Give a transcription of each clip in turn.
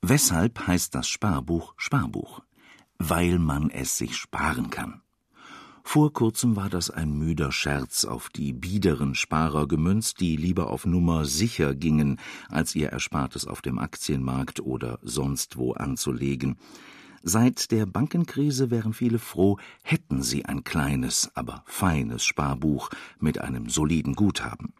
Weshalb heißt das Sparbuch Sparbuch? Weil man es sich sparen kann. Vor kurzem war das ein müder Scherz auf die biederen Sparer gemünzt, die lieber auf Nummer sicher gingen, als ihr Erspartes auf dem Aktienmarkt oder sonst wo anzulegen. Seit der Bankenkrise wären viele froh, hätten sie ein kleines, aber feines Sparbuch mit einem soliden Guthaben.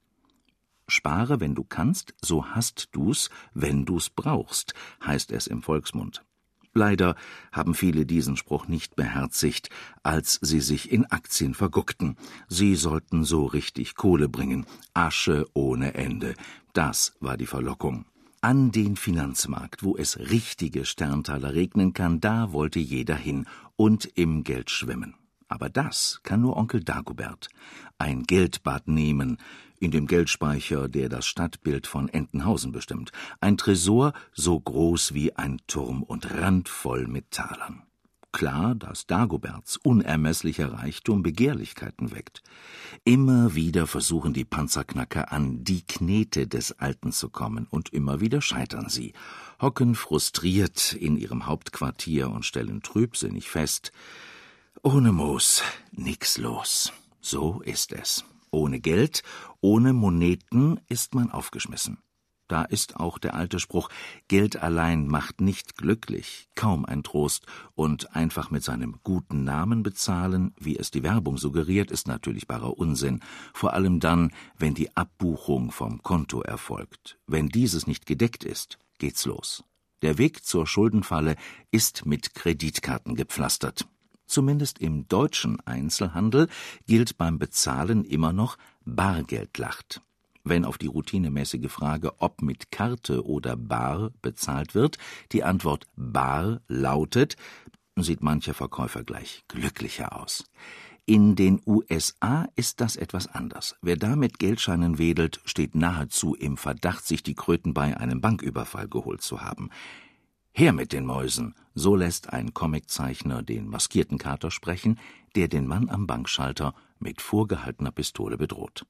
Spare, wenn du kannst, so hast du's, wenn du's brauchst, heißt es im Volksmund. Leider haben viele diesen Spruch nicht beherzigt, als sie sich in Aktien verguckten. Sie sollten so richtig Kohle bringen. Asche ohne Ende. Das war die Verlockung. An den Finanzmarkt, wo es richtige Sterntaler regnen kann, da wollte jeder hin und im Geld schwimmen. Aber das kann nur Onkel Dagobert. Ein Geldbad nehmen, in dem Geldspeicher, der das Stadtbild von Entenhausen bestimmt. Ein Tresor so groß wie ein Turm und randvoll mit Talern. Klar, dass Dagoberts unermesslicher Reichtum Begehrlichkeiten weckt. Immer wieder versuchen die Panzerknacker an die Knete des Alten zu kommen, und immer wieder scheitern sie, hocken frustriert in ihrem Hauptquartier und stellen trübsinnig fest: Ohne Moos nix los. So ist es. Ohne Geld, ohne Moneten ist man aufgeschmissen. Da ist auch der alte Spruch, Geld allein macht nicht glücklich, kaum ein Trost, und einfach mit seinem guten Namen bezahlen, wie es die Werbung suggeriert, ist natürlich barer Unsinn, vor allem dann, wenn die Abbuchung vom Konto erfolgt. Wenn dieses nicht gedeckt ist, geht's los. Der Weg zur Schuldenfalle ist mit Kreditkarten gepflastert. Zumindest im deutschen Einzelhandel gilt beim Bezahlen immer noch Bargeld lacht. Wenn auf die routinemäßige Frage, ob mit Karte oder bar bezahlt wird, die Antwort bar lautet, sieht mancher Verkäufer gleich glücklicher aus. In den USA ist das etwas anders. Wer da mit Geldscheinen wedelt, steht nahezu im Verdacht, sich die Kröten bei einem Banküberfall geholt zu haben. Her mit den Mäusen, so lässt ein Comiczeichner den maskierten Kater sprechen, der den Mann am Bankschalter mit vorgehaltener Pistole bedroht.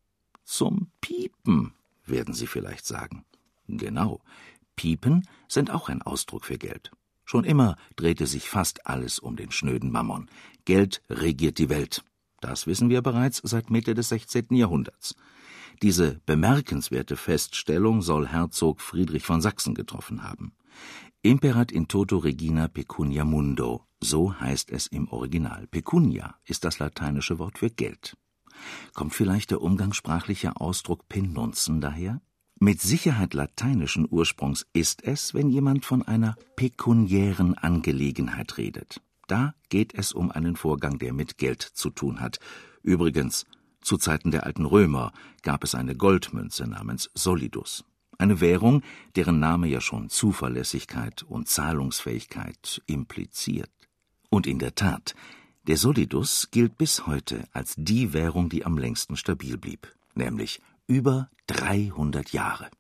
Zum Piepen, werden Sie vielleicht sagen. Genau, Piepen sind auch ein Ausdruck für Geld. Schon immer drehte sich fast alles um den schnöden Mammon. Geld regiert die Welt. Das wissen wir bereits seit Mitte des 16. Jahrhunderts. Diese bemerkenswerte Feststellung soll Herzog Friedrich von Sachsen getroffen haben. Imperat in toto regina pecunia mundo, so heißt es im Original. Pecunia ist das lateinische Wort für Geld. Kommt vielleicht der umgangssprachliche Ausdruck penunzen daher? Mit Sicherheit lateinischen Ursprungs ist es, wenn jemand von einer pekuniären Angelegenheit redet. Da geht es um einen Vorgang, der mit Geld zu tun hat. Übrigens, zu Zeiten der alten Römer gab es eine Goldmünze namens Solidus. Eine Währung, deren Name ja schon Zuverlässigkeit und Zahlungsfähigkeit impliziert. Und in der Tat, der Solidus gilt bis heute als die Währung, die am längsten stabil blieb, nämlich über 300 Jahre.